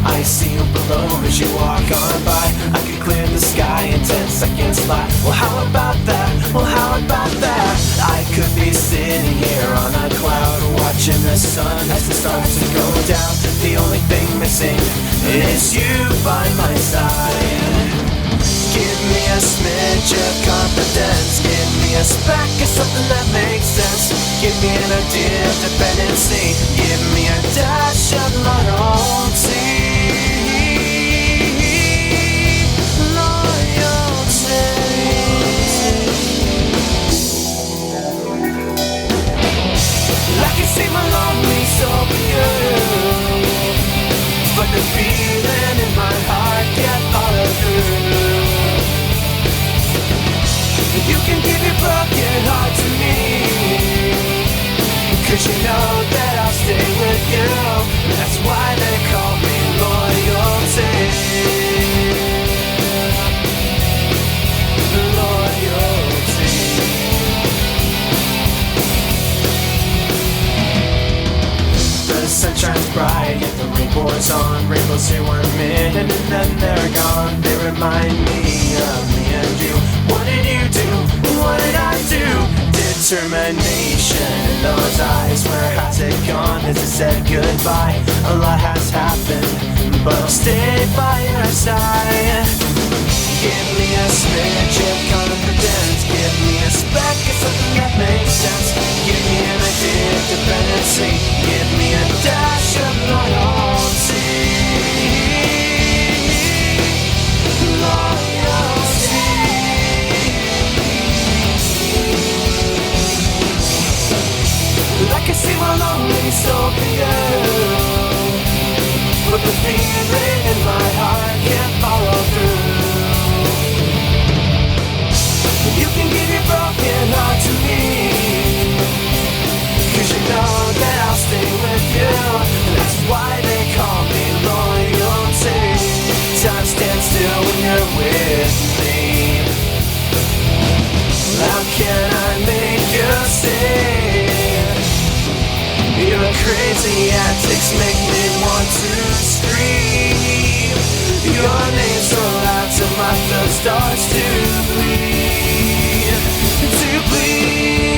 I see you below as you walk on by. I could clear the sky in 10 seconds flat. Well, how about that? Well, how about that? I could be sitting here on a cloud, watching the sun as it starts to go down. The only thing missing is you by my side. Give me a smidge of confidence. Give me a speck of something that makes sense. Give me an idea of dependency. Give me a dash of loyalty. I can see my lonely soul for you, but the feeling in my heart can't follow through. You can give your broken heart to me, 'cause you know that I'll stay with you. That's why they call me loyalty. Loyalty. The sun shines bright, yet the rain pours on. Rainbows here 1 minute and then they're gone. They remind me of me and you. What did you do? What did I do? Determination in those eyes. Where has it gone? Has it said goodbye? A lot has happened, but I'll stay by your side. Give me a smidge of confidence. Give me a speck of something that makes sense. Give me an idea of dependency. Give me a dash of loyalty. Loyalty. I can see my lonely soul for you, but the feeling in my heart can't follow through. You can give your broken heart to me, 'cause you know that I'll stay with you. And that's why they call me loyalty. Time stands still when you're with me. How can I make you see? Your crazy antics make me want to scream. Your name's so loud till my throat starts to bleed. To bleed.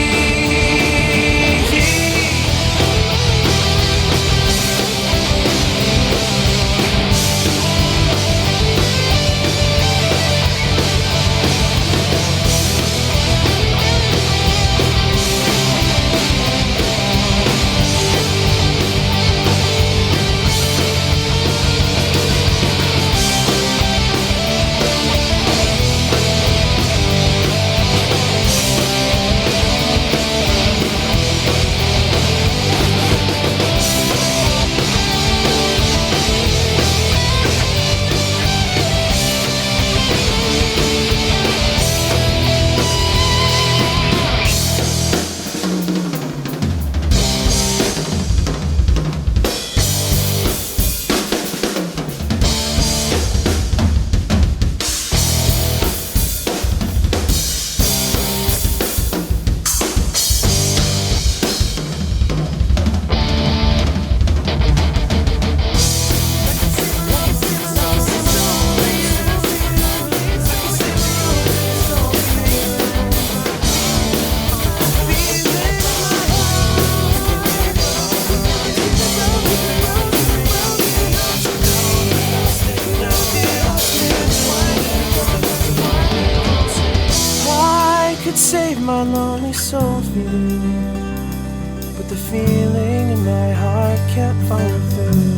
Save my lonely soul for you, but the feeling in my heart can't follow through.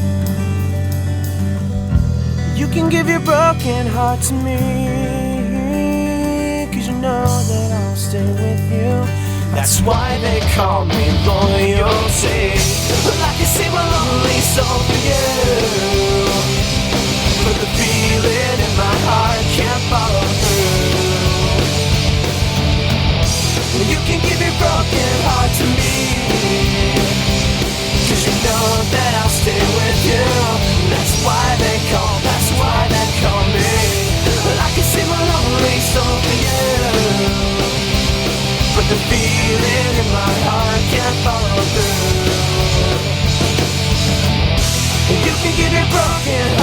You can give your broken heart to me, 'cause you know that I'll stay with you. That's why they call me loyalty. I can see my lonely soul for you, but the feeling in my heart can't follow through. You can give your broken heart to me, 'cause you know that I'll stay with you. That's why they call me. I can see my lonely soul for you, but the feeling in my heart can't follow through. can't